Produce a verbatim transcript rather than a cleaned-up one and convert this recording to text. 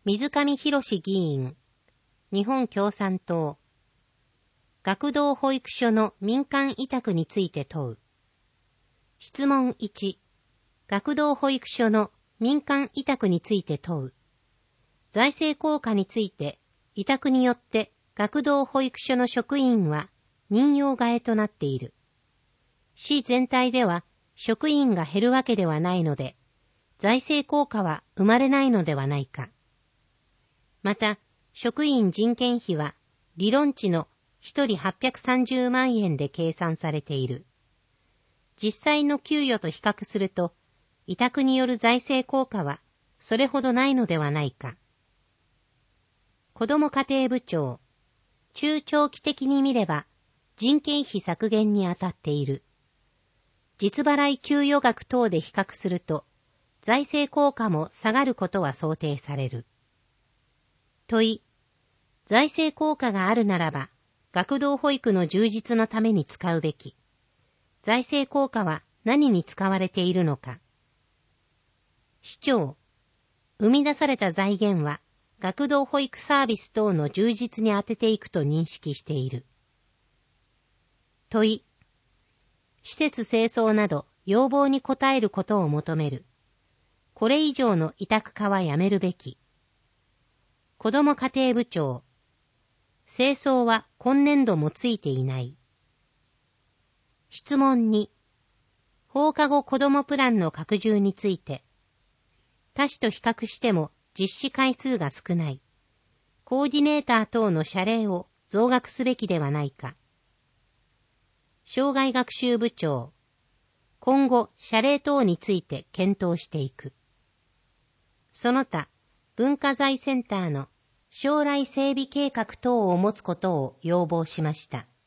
水上博史議員、日本共産党。学童保育所の民間委託について問う。質問いち、学童保育所の民間委託について問う。財政効果について、委託によって学童保育所の職員は任用替えとなっている。市全体では職員が減るわけではないので、財政効果は生まれないのではないか。また、職員人件費は理論値のひとりはっぴゃくさんじゅうまんえんで計算されている。実際の給与と比較すると、委託による財政効果はそれほどないのではないか。子ども家庭部長、中長期的に見れば人件費削減に当たっている。実払い給与額等で比較すると、財政効果も下がることは想定される。問い、財政効果があるならば、学童保育の充実のために使うべき。財政効果は何に使われているのか。市長、生み出された財源は、学童保育サービス等の充実に充てていくと認識している。問い、施設清掃など要望に応えることを求める。これ以上の委託化はやめるべき。子ども家庭部長、清掃は今年度もついていない。質問に、放課後子どもプランの拡充について、他市と比較しても実施回数が少ない。コーディネーター等の謝礼を増額すべきではないか。障害学習部長、今後謝礼等について検討していく。その他、文化財センターの将来整備計画等を持つことを要望しました。